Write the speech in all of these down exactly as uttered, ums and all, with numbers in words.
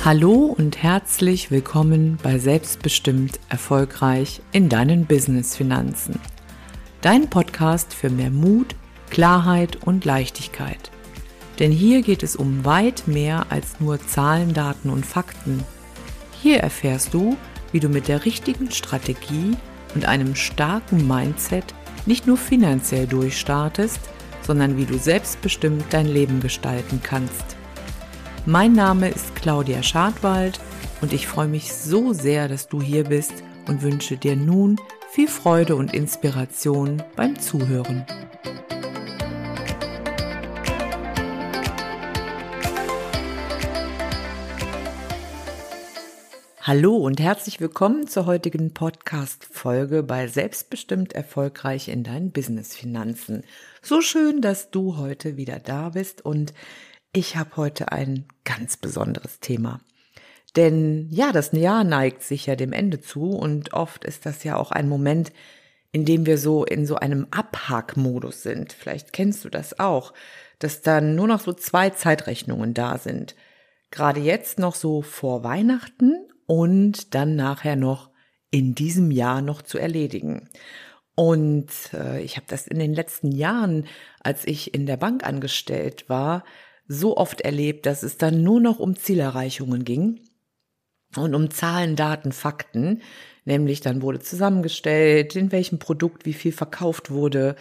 Hallo und herzlich willkommen bei Selbstbestimmt erfolgreich in deinen Business-Finanzen. Dein Podcast für mehr Mut, Klarheit und Leichtigkeit. Denn hier geht es um weit mehr als nur Zahlen, Daten und Fakten. Hier erfährst du, wie du mit der richtigen Strategie und einem starken Mindset nicht nur finanziell durchstartest, sondern wie du selbstbestimmt dein Leben gestalten kannst. Mein Name ist Claudia Schadwald und ich freue mich so sehr, dass du hier bist und wünsche dir nun viel Freude und Inspiration beim Zuhören. Hallo und herzlich willkommen zur heutigen Podcast-Folge bei Selbstbestimmt erfolgreich in deinen Business-Finanzen. So schön, dass du heute wieder da bist und ich habe heute ein ganz besonderes Thema. Denn ja, das Jahr neigt sich ja dem Ende zu und oft ist das ja auch ein Moment, in dem wir so in so einem Abhakmodus sind. Vielleicht kennst du das auch, dass dann nur noch so zwei Zeitrechnungen da sind. Gerade jetzt noch so vor Weihnachten und dann nachher noch in diesem Jahr noch zu erledigen. Und äh, ich habe das in den letzten Jahren, als ich in der Bank angestellt war, so oft erlebt, dass es dann nur noch um Zielerreichungen ging und um Zahlen, Daten, Fakten, nämlich dann wurde zusammengestellt, in welchem Produkt wie viel verkauft wurde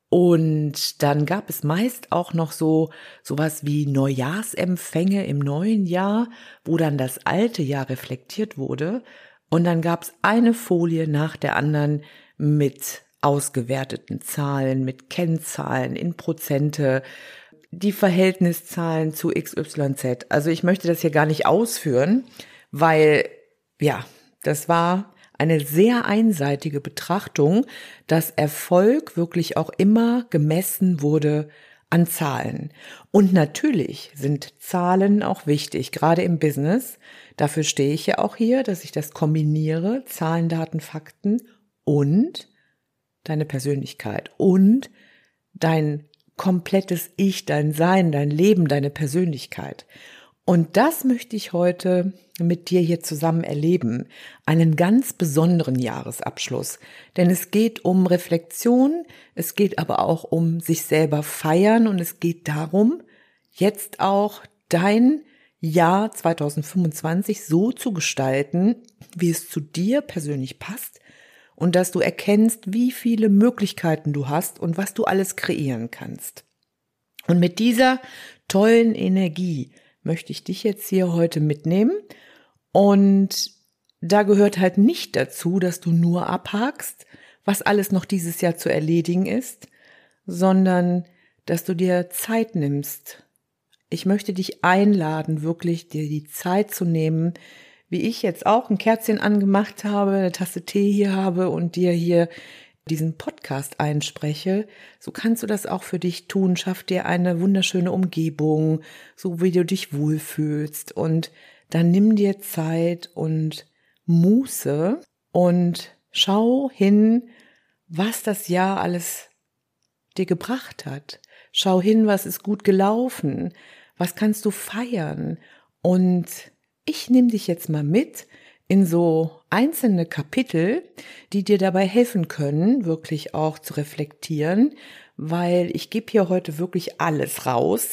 und dann gab es meist auch noch so sowas wie Neujahrsempfänge im neuen Jahr, wo dann das alte Jahr reflektiert wurde und dann gab es eine Folie nach der anderen mit ausgewerteten Zahlen, mit Kennzahlen in Prozente, die Verhältniszahlen zu X Y Z. Also ich möchte das hier gar nicht ausführen, weil, ja, das war eine sehr einseitige Betrachtung, dass Erfolg wirklich auch immer gemessen wurde an Zahlen. Und natürlich sind Zahlen auch wichtig, gerade im Business. Dafür stehe ich ja auch hier, dass ich das kombiniere, Zahlen, Daten, Fakten und deine Persönlichkeit und dein komplettes Ich, dein Sein, dein Leben, deine Persönlichkeit. Und das möchte ich heute mit dir hier zusammen erleben. Einen ganz besonderen Jahresabschluss. Denn es geht um Reflexion, es geht aber auch um sich selber feiern und es geht darum, jetzt auch dein Jahr zwanzig fünfundzwanzig so zu gestalten, wie es zu dir persönlich passt. Und dass du erkennst, wie viele Möglichkeiten du hast und was du alles kreieren kannst. Und mit dieser tollen Energie möchte ich dich jetzt hier heute mitnehmen. Und da gehört halt nicht dazu, dass du nur abhakst, was alles noch dieses Jahr zu erledigen ist, sondern dass du dir Zeit nimmst. Ich möchte dich einladen, wirklich dir die Zeit zu nehmen, wie ich jetzt auch ein Kerzchen angemacht habe, eine Tasse Tee hier habe und dir hier diesen Podcast einspreche, so kannst du das auch für dich tun. Schaff dir eine wunderschöne Umgebung, so wie du dich wohlfühlst und dann nimm dir Zeit und Muße und schau hin, was das Jahr alles dir gebracht hat. Schau hin, was ist gut gelaufen, was kannst du feiern und ich nehme dich jetzt mal mit in so einzelne Kapitel, die dir dabei helfen können, wirklich auch zu reflektieren, weil ich gebe hier heute wirklich alles raus,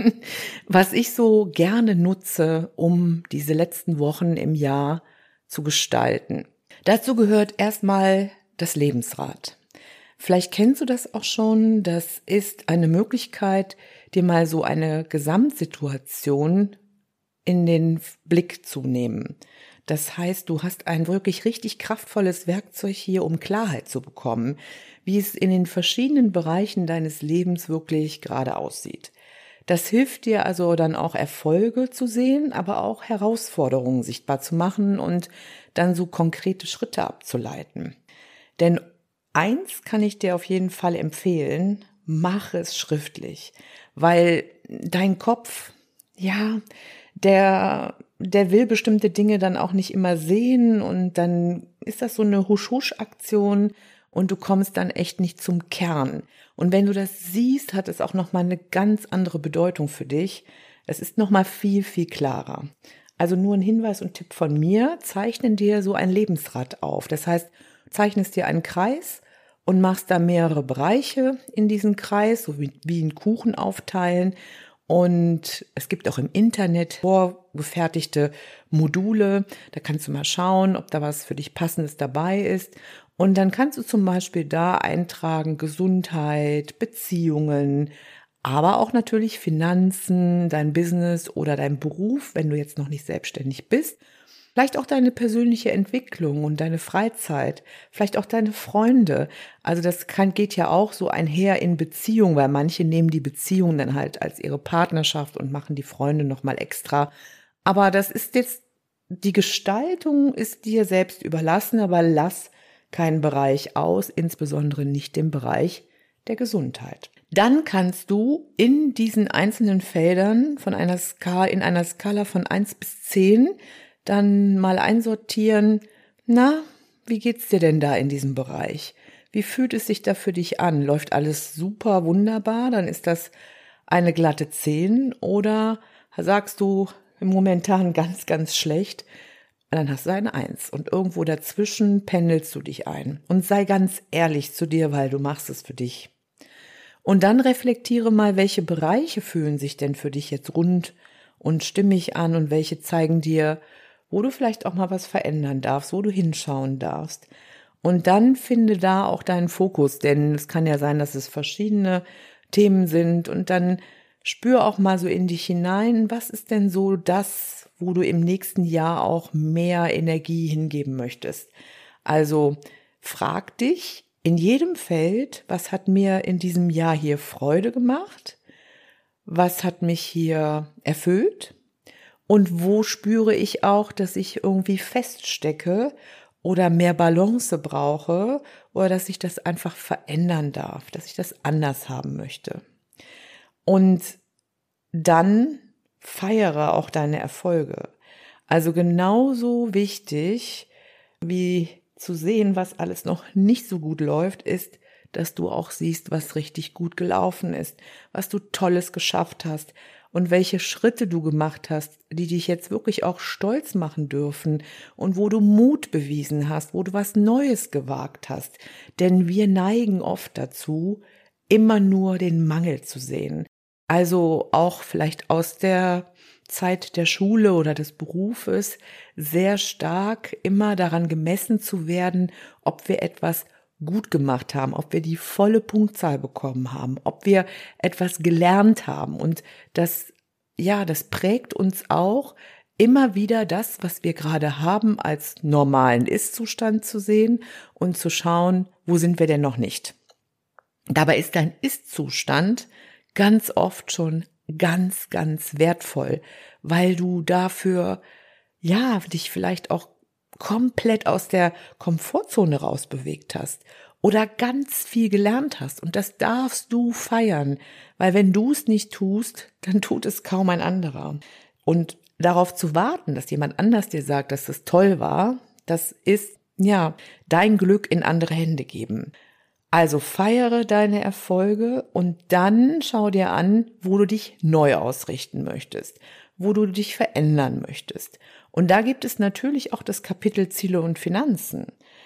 was ich so gerne nutze, um diese letzten Wochen im Jahr zu gestalten. Dazu gehört erstmal das Lebensrad. Vielleicht kennst du das auch schon, das ist eine Möglichkeit, dir mal so eine Gesamtsituation in den Blick zu nehmen. Das heißt, du hast ein wirklich richtig kraftvolles Werkzeug hier, um Klarheit zu bekommen, wie es in den verschiedenen Bereichen deines Lebens wirklich gerade aussieht. Das hilft dir also dann auch Erfolge zu sehen, aber auch Herausforderungen sichtbar zu machen und dann so konkrete Schritte abzuleiten. Denn eins kann ich dir auf jeden Fall empfehlen, mach es schriftlich, weil dein Kopf, ja, der, der will bestimmte Dinge dann auch nicht immer sehen und dann ist das so eine Husch-Husch-Aktion und du kommst dann echt nicht zum Kern. Und wenn du das siehst, hat es auch nochmal eine ganz andere Bedeutung für dich. Es ist nochmal viel, viel klarer. also nur ein Hinweis und Tipp von mir, zeichnen dir so ein Lebensrad auf. Das heißt, zeichnest dir einen Kreis und machst da mehrere Bereiche in diesen Kreis, so wie, wie einen Kuchen aufteilen. Und es gibt auch im Internet vorgefertigte Module. Da kannst du mal schauen, ob da was für dich Passendes dabei ist. Und dann kannst du zum Beispiel da eintragen Gesundheit, Beziehungen, aber auch natürlich Finanzen, dein Business oder dein Beruf, wenn du jetzt noch nicht selbstständig bist. Vielleicht auch deine persönliche Entwicklung und deine Freizeit, vielleicht auch deine Freunde. Also das kann, geht ja auch so einher in Beziehung, weil manche nehmen die Beziehung dann halt als ihre Partnerschaft und machen die Freunde nochmal extra. Aber das ist jetzt, die Gestaltung ist dir selbst überlassen, aber lass keinen Bereich aus, insbesondere nicht den Bereich der Gesundheit. Dann kannst du in diesen einzelnen Feldern von einer Skala, in einer Skala von eins bis zehn dann mal einsortieren, na, wie geht's dir denn da in diesem Bereich? Wie fühlt es sich da für dich an? Läuft alles super, wunderbar? Dann ist das eine glatte zehn. Oder sagst du momentan ganz, ganz schlecht? Dann hast du eine eins. Und irgendwo dazwischen pendelst du dich ein. Und sei ganz ehrlich zu dir, weil du machst es für dich. Und dann reflektiere mal, welche Bereiche fühlen sich denn für dich jetzt rund und stimmig an und welche zeigen dir, wo du vielleicht auch mal was verändern darfst, wo du hinschauen darfst. Und dann finde da auch deinen Fokus, denn es kann ja sein, dass es verschiedene Themen sind. Und dann spür auch mal so in dich hinein, was ist denn so das, wo du im nächsten Jahr auch mehr Energie hingeben möchtest. Also frag dich in jedem Feld, was hat mir in diesem Jahr hier Freude gemacht? Was hat mich hier erfüllt? Und wo spüre ich auch, dass ich irgendwie feststecke oder mehr Balance brauche oder dass ich das einfach verändern darf, dass ich das anders haben möchte. Und dann feiere auch deine Erfolge. Also genauso wichtig wie zu sehen, was alles noch nicht so gut läuft, ist, dass du auch siehst, was richtig gut gelaufen ist, was du Tolles geschafft hast und welche Schritte du gemacht hast, die dich jetzt wirklich auch stolz machen dürfen und wo du Mut bewiesen hast, wo du was Neues gewagt hast. Denn wir neigen oft dazu, immer nur den Mangel zu sehen. Also auch vielleicht aus der Zeit der Schule oder des Berufes sehr stark immer daran gemessen zu werden, ob wir etwas gut gemacht haben, ob wir die volle Punktzahl bekommen haben, ob wir etwas gelernt haben. Und das, ja, das prägt uns auch, immer wieder das, was wir gerade haben, als normalen Ist-Zustand zu sehen und zu schauen, wo sind wir denn noch nicht. Dabei ist dein Ist-Zustand ganz oft schon ganz, ganz wertvoll, weil du dafür, ja, dich vielleicht auch komplett aus der Komfortzone rausbewegt hast oder ganz viel gelernt hast. Und das darfst du feiern, weil wenn du es nicht tust, dann tut es kaum ein anderer. Und darauf zu warten, dass jemand anders dir sagt, dass es toll war, das ist, ja, dein Glück in andere Hände geben. Also feiere deine Erfolge und dann schau dir an, wo du dich neu ausrichten möchtest, wo du dich verändern möchtest. Und da gibt es natürlich auch das Kapitel Ziele und Finanzen.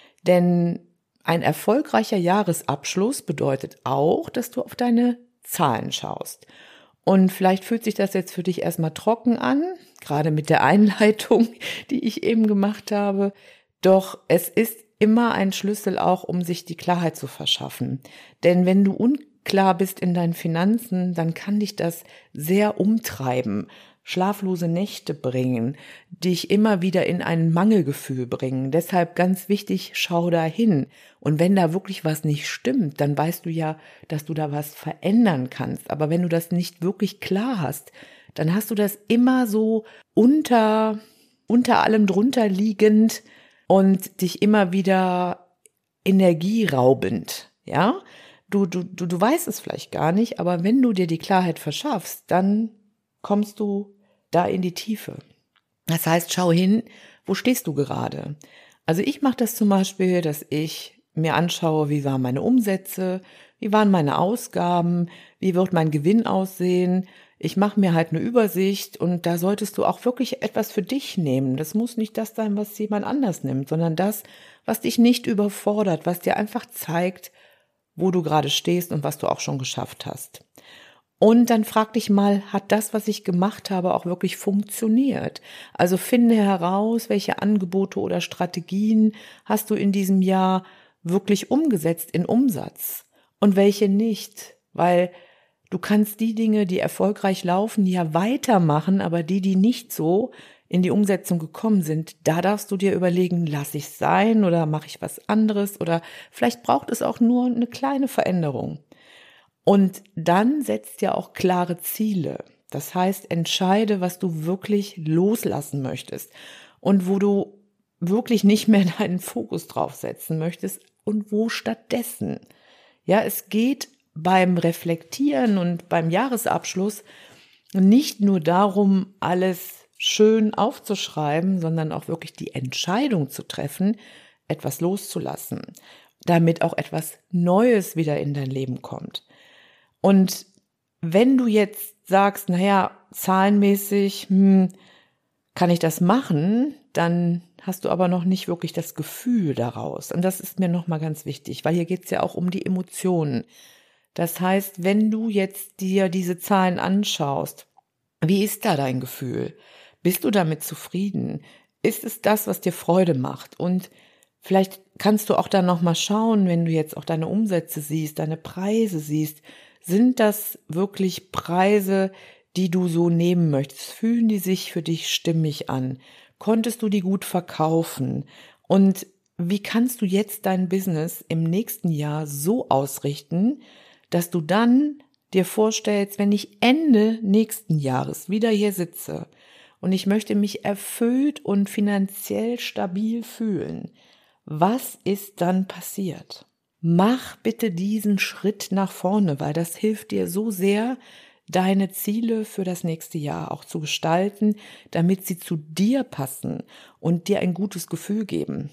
Denn ein erfolgreicher Jahresabschluss bedeutet auch, dass du auf deine Zahlen schaust. Und vielleicht fühlt sich das jetzt für dich erstmal trocken an, gerade mit der Einleitung, die ich eben gemacht habe. Doch es ist immer ein Schlüssel auch, um sich die Klarheit zu verschaffen. Denn wenn du unklar bist in deinen Finanzen, dann kann dich das sehr umtreiben, schlaflose Nächte bringen, dich immer wieder in ein Mangelgefühl bringen. Deshalb ganz wichtig, schau da hin. Und wenn da wirklich was nicht stimmt, dann weißt du ja, dass du da was verändern kannst. Aber wenn du das nicht wirklich klar hast, dann hast du das immer so unter, unter allem drunter liegend und dich immer wieder energieraubend, ja? Du, du, du, du weißt es vielleicht gar nicht, aber wenn du dir die Klarheit verschaffst, dann kommst du da in die Tiefe. Das heißt, schau hin, wo stehst du gerade? Also ich mache das zum Beispiel, dass ich mir anschaue, wie waren meine Umsätze, wie waren meine Ausgaben, wie wird mein Gewinn aussehen. ich mache mir halt eine Übersicht und da solltest du auch wirklich etwas für dich nehmen. Das muss nicht das sein, was jemand anders nimmt, sondern das, was dich nicht überfordert, was dir einfach zeigt, wo du gerade stehst und was du auch schon geschafft hast. Und dann frag dich mal, hat das, was ich gemacht habe, auch wirklich funktioniert? Also finde heraus, welche Angebote oder Strategien hast du in diesem Jahr wirklich umgesetzt in Umsatz und welche nicht, weil du kannst die Dinge, die erfolgreich laufen, ja weitermachen, aber die, die nicht so in die Umsetzung gekommen sind, da darfst du dir überlegen, lasse ich es sein oder mache ich was anderes oder vielleicht braucht es auch nur eine kleine Veränderung. Und dann setzt ja auch klare Ziele. Das heißt, entscheide, was du wirklich loslassen möchtest und wo du wirklich nicht mehr deinen Fokus drauf setzen möchtest und wo stattdessen. Ja, es geht beim Reflektieren und beim Jahresabschluss nicht nur darum, alles schön aufzuschreiben, sondern auch wirklich die Entscheidung zu treffen, etwas loszulassen, damit auch etwas Neues wieder in dein Leben kommt. Und wenn du jetzt sagst, naja, zahlenmäßig, hm, kann ich das machen, dann hast du aber noch nicht wirklich das Gefühl daraus. Und das ist mir nochmal ganz wichtig, weil hier geht es ja auch um die Emotionen. Das heißt, wenn du jetzt dir diese Zahlen anschaust, wie ist da dein Gefühl? Bist du damit zufrieden? Ist es das, was dir Freude macht? Und vielleicht kannst du auch dann nochmal schauen, wenn du jetzt auch deine Umsätze siehst, deine Preise siehst, sind das wirklich Preise, die du so nehmen möchtest? Fühlen die sich für dich stimmig an? Konntest du die gut verkaufen? Und wie kannst du jetzt dein Business im nächsten Jahr so ausrichten, dass du dann dir vorstellst, wenn ich Ende nächsten Jahres wieder hier sitze und ich möchte mich erfüllt und finanziell stabil fühlen, was ist dann passiert? Mach bitte diesen Schritt nach vorne, weil das hilft dir so sehr, deine Ziele für das nächste Jahr auch zu gestalten, damit sie zu dir passen und dir ein gutes Gefühl geben.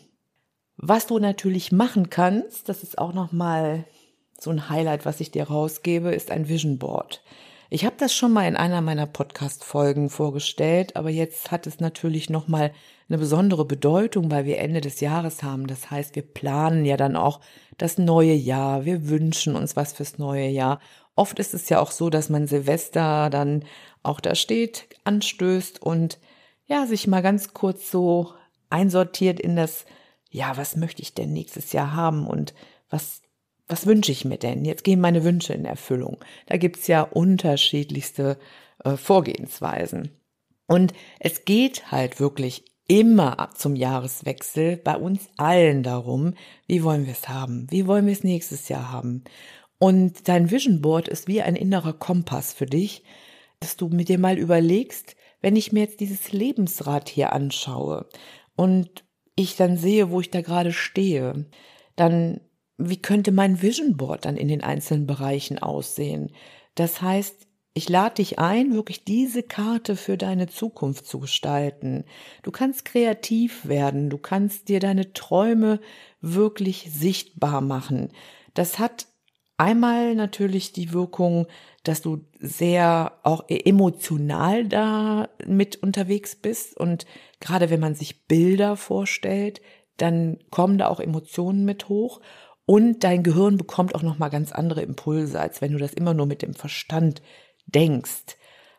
Was du natürlich machen kannst, das ist auch nochmal so ein Highlight, was ich dir rausgebe, ist ein Vision Board. Ich habe das schon mal in einer meiner Podcast-Folgen vorgestellt, aber jetzt hat es natürlich nochmal eine besondere Bedeutung, weil wir Ende des Jahres haben. Das heißt, wir planen ja dann auch das neue Jahr. Wir wünschen uns was fürs neue Jahr. Oft ist es ja auch so, dass man Silvester dann auch da steht, anstößt und ja, sich mal ganz kurz so einsortiert in das, ja, was möchte ich denn nächstes Jahr haben und was Was wünsche ich mir denn? Jetzt gehen meine Wünsche in Erfüllung. Da gibt's ja unterschiedlichste äh, Vorgehensweisen. Und es geht halt wirklich immer ab zum Jahreswechsel bei uns allen darum, wie wollen wir es haben? Wie wollen wir es nächstes Jahr haben? Und dein Vision Board ist wie ein innerer Kompass für dich, dass du mit dir mal überlegst, wenn ich mir jetzt dieses Lebensrad hier anschaue und ich dann sehe, wo ich da gerade stehe, dann wie könnte mein Vision Board dann in den einzelnen Bereichen aussehen? Das heißt, ich lade dich ein, wirklich diese Karte für deine Zukunft zu gestalten. Du kannst kreativ werden, du kannst dir deine Träume wirklich sichtbar machen. Das hat einmal natürlich die Wirkung, dass du sehr auch emotional da mit unterwegs bist und gerade wenn man sich Bilder vorstellt, dann kommen da auch Emotionen mit hoch. Und dein Gehirn bekommt auch nochmal ganz andere Impulse, als wenn du das immer nur mit dem Verstand denkst.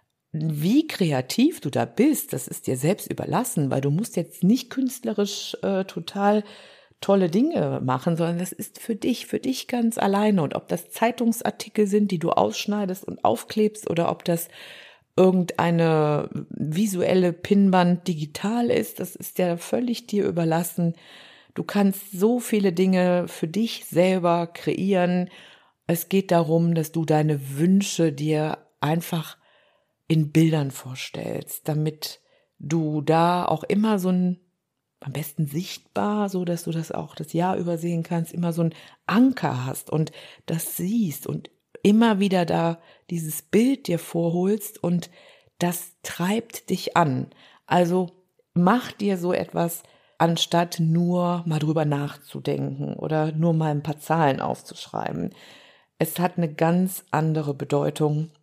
Wie kreativ du da bist, das ist dir selbst überlassen, weil du musst jetzt nicht künstlerisch äh, total tolle Dinge machen, sondern das ist für dich, für dich ganz alleine. Und ob das Zeitungsartikel sind, die du ausschneidest und aufklebst oder ob das irgendeine visuelle Pinnwand digital ist, das ist ja völlig dir überlassen. Du kannst so viele Dinge für dich selber kreieren. Es geht darum, dass du deine Wünsche dir einfach in Bildern vorstellst, damit du da auch immer so ein, am besten sichtbar, so dass du das auch das Jahr übersehen kannst, immer so ein Anker hast und das siehst und immer wieder da dieses Bild dir vorholst und das treibt dich an. Also mach dir so etwas, anstatt nur mal drüber nachzudenken oder nur mal ein paar Zahlen aufzuschreiben. Es hat eine ganz andere Bedeutung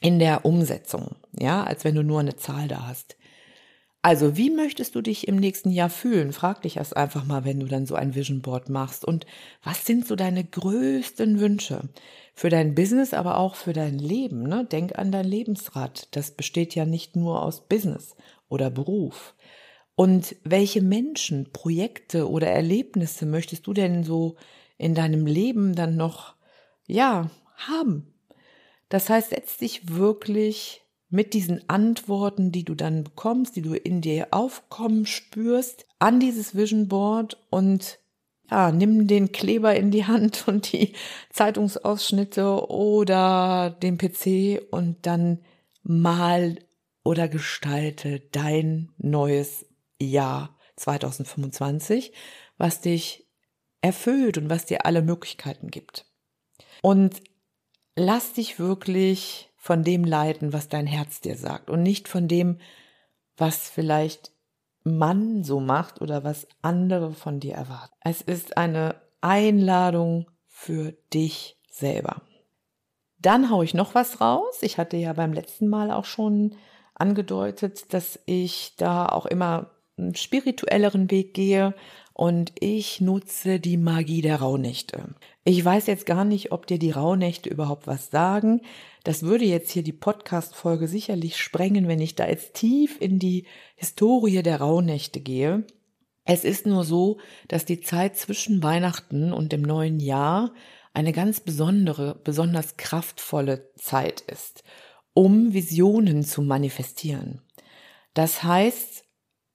in der Umsetzung, ja, als wenn du nur eine Zahl da hast. Also, wie möchtest du dich im nächsten Jahr fühlen? Frag dich erst einfach mal, wenn du dann so ein Vision Board machst. Und was sind so deine größten Wünsche für dein Business, aber auch für dein Leben, ne? Denk an dein Lebensrad. Das besteht ja nicht nur aus Business oder Beruf. Und welche Menschen, Projekte oder Erlebnisse möchtest du denn so in deinem Leben dann noch, ja, haben? Das heißt, setz dich wirklich mit diesen Antworten, die du dann bekommst, die du in dir aufkommen spürst, an dieses Vision Board und ja, nimm den Kleber in die Hand und die Zeitungsausschnitte oder den P C und dann mal oder gestalte dein neues Jahr zwanzig fünfundzwanzig, was dich erfüllt und was dir alle Möglichkeiten gibt. Und lass dich wirklich von dem leiten, was dein Herz dir sagt und nicht von dem, was vielleicht man so macht oder was andere von dir erwarten. Es ist eine Einladung für dich selber. Dann haue ich noch was raus. Ich hatte ja beim letzten Mal auch schon angedeutet, dass ich da auch immer einen spirituelleren Weg gehe und ich nutze die Magie der Rauhnächte. Ich weiß jetzt gar nicht, ob dir die Rauhnächte überhaupt was sagen. Das würde jetzt hier die Podcast-Folge sicherlich sprengen, wenn ich da jetzt tief in die Historie der Rauhnächte gehe. Es ist nur so, dass die Zeit zwischen Weihnachten und dem neuen Jahr eine ganz besondere, besonders kraftvolle Zeit ist, um Visionen zu manifestieren. Das heißt,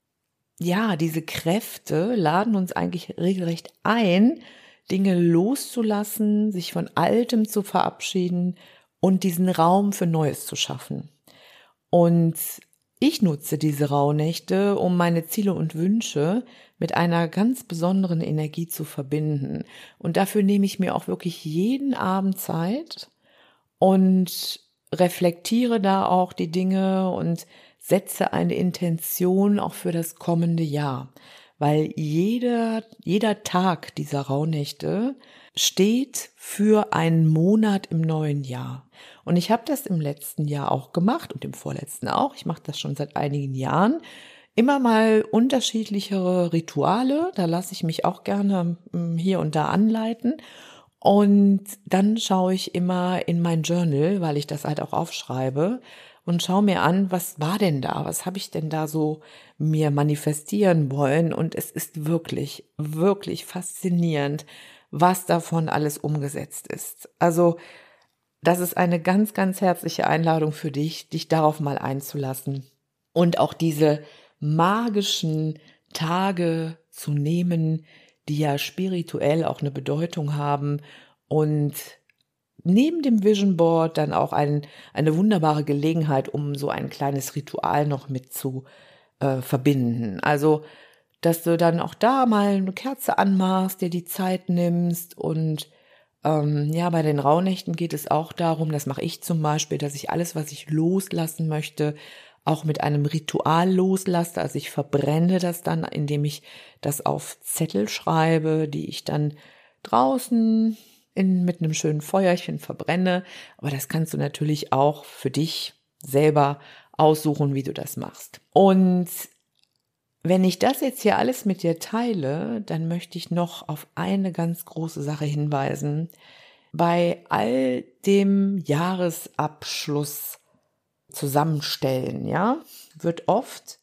ja, diese Kräfte laden uns eigentlich regelrecht ein, Dinge loszulassen, sich von Altem zu verabschieden und diesen Raum für Neues zu schaffen. Und ich nutze diese Rauhnächte, um meine Ziele und Wünsche mit einer ganz besonderen Energie zu verbinden. Und dafür nehme ich mir auch wirklich jeden Abend Zeit und reflektiere da auch die Dinge und setze eine Intention auch für das kommende Jahr. Weil jeder, jeder Tag dieser Rauhnächte steht für einen Monat im neuen Jahr. Und ich habe das im letzten Jahr auch gemacht und im vorletzten auch. Ich mache das schon seit einigen Jahren. Immer mal unterschiedlichere Rituale. Da lasse ich mich auch gerne hier und da anleiten. Und dann schaue ich immer in mein Journal, weil ich das halt auch aufschreibe, und schaue mir an, was war denn da? Was habe ich denn da so mir manifestieren wollen? Und es ist wirklich, wirklich faszinierend, was davon alles umgesetzt ist. Also das ist eine ganz, ganz herzliche Einladung für dich, dich darauf mal einzulassen und auch diese magischen Tage zu nehmen, die ja spirituell auch eine Bedeutung haben und neben dem Vision Board dann auch ein, eine wunderbare Gelegenheit, um so ein kleines Ritual noch mit zu äh, verbinden. Also, dass du dann auch da mal eine Kerze anmachst, dir die Zeit nimmst und ähm, ja, bei den Rauhnächten geht es auch darum, das mache ich zum Beispiel, dass ich alles, was ich loslassen möchte, auch mit einem Ritual loslasse. Also ich verbrenne das dann, indem ich das auf Zettel schreibe, die ich dann draußen in, mit einem schönen Feuerchen verbrenne. Aber das kannst du natürlich auch für dich selber aussuchen, wie du das machst. Und wenn ich das jetzt hier alles mit dir teile, dann möchte ich noch auf eine ganz große Sache hinweisen. Bei all dem Jahresabschluss zusammenstellen, ja, wird oft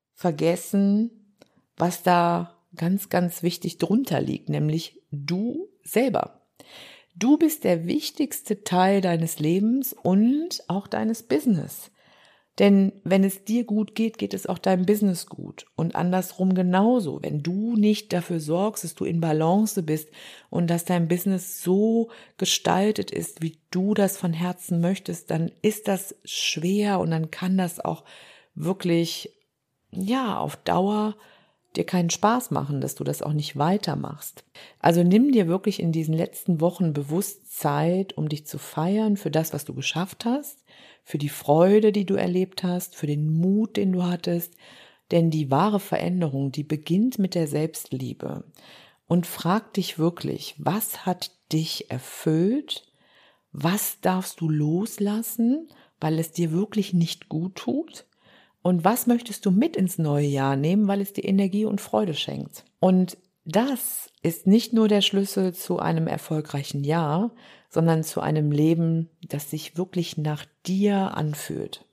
vergessen, was da ganz, ganz wichtig drunter liegt, nämlich du selber. Du bist der wichtigste Teil deines Lebens und auch deines Business. Denn wenn es dir gut geht, geht es auch deinem Business gut. Und andersrum genauso. Wenn du nicht dafür sorgst, dass du in Balance bist und dass dein Business so gestaltet ist, wie du das von Herzen möchtest, dann ist das schwer und dann kann das auch wirklich, ja, auf Dauer dir keinen Spaß machen, dass du das auch nicht weitermachst. Also nimm dir wirklich in diesen letzten Wochen bewusst Zeit, um dich zu feiern für das, was du geschafft hast, für die Freude, die du erlebt hast, für den Mut, den du hattest. Denn die wahre Veränderung, die beginnt mit der Selbstliebe. Und frag dich wirklich, was hat dich erfüllt? Was darfst du loslassen? weil es dir wirklich nicht gut tut? Und was möchtest du mit ins neue Jahr nehmen, weil es dir Energie und Freude schenkt? Und das ist nicht nur der Schlüssel zu einem erfolgreichen Jahr, sondern zu einem Leben, das sich wirklich nach dir anfühlt.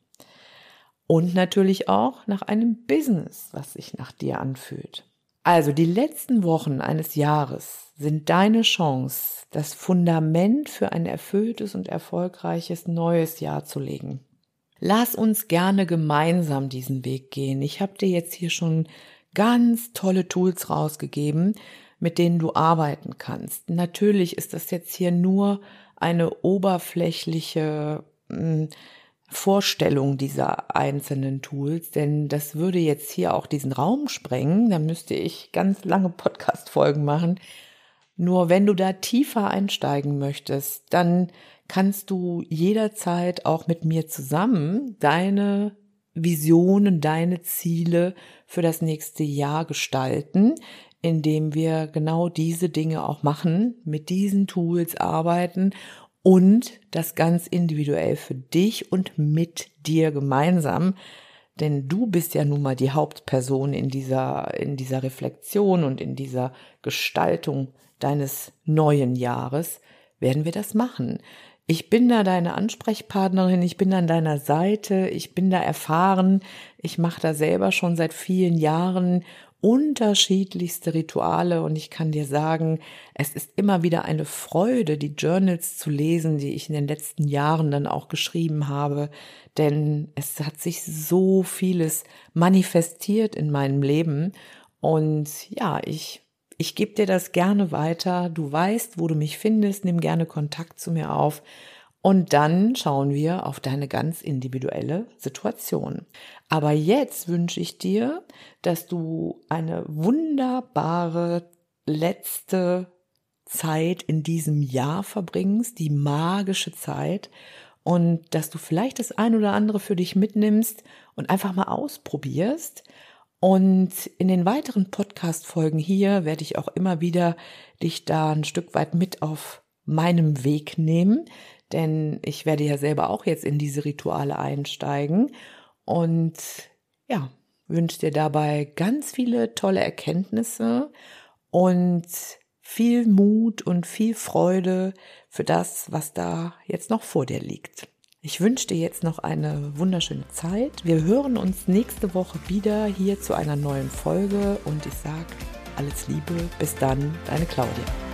Und natürlich auch nach einem Business, was sich nach dir anfühlt. Also die letzten Wochen eines Jahres sind deine Chance, das Fundament für ein erfülltes und erfolgreiches neues Jahr zu legen. Lass uns gerne gemeinsam diesen Weg gehen. Ich habe dir jetzt hier schon ganz tolle Tools rausgegeben, mit denen du arbeiten kannst. Natürlich ist das jetzt hier nur eine oberflächliche mh, Vorstellung dieser einzelnen Tools, denn das würde jetzt hier auch diesen Raum sprengen. Da müsste ich ganz lange Podcast-Folgen machen. Nur wenn du da tiefer einsteigen möchtest, dann kannst du jederzeit auch mit mir zusammen deine Visionen, deine Ziele für das nächste Jahr gestalten, indem wir genau diese Dinge auch machen, mit diesen Tools arbeiten und das ganz individuell für dich und mit dir gemeinsam. Denn du bist ja nun mal die Hauptperson in dieser, in dieser Reflexion und in dieser Gestaltung deines neuen Jahres, werden wir das machen. Ich bin da deine Ansprechpartnerin, ich bin an deiner Seite, ich bin da erfahren, ich mache da selber schon seit vielen Jahren unterschiedlichste Rituale und ich kann dir sagen, es ist immer wieder eine Freude, die Journals zu lesen, die ich in den letzten Jahren dann auch geschrieben habe, denn es hat sich so vieles manifestiert in meinem Leben und ja, ich Ich gebe dir das gerne weiter. Du weißt, wo du mich findest. Nimm gerne Kontakt zu mir auf. Und dann schauen wir auf deine ganz individuelle Situation. Aber jetzt wünsche ich dir, dass du eine wunderbare letzte Zeit in diesem Jahr verbringst, die magische Zeit. Und dass du vielleicht das ein oder andere für dich mitnimmst und einfach mal ausprobierst. Und in den weiteren Podcast-Folgen hier werde ich auch immer wieder dich da ein Stück weit mit auf meinem Weg nehmen, denn ich werde ja selber auch jetzt in diese Rituale einsteigen und ja, wünsche dir dabei ganz viele tolle Erkenntnisse und viel Mut und viel Freude für das, was da jetzt noch vor dir liegt. Ich wünsche dir jetzt noch eine wunderschöne Zeit. Wir hören uns nächste Woche wieder hier zu einer neuen Folge und ich sage alles Liebe. Bis dann, deine Claudia.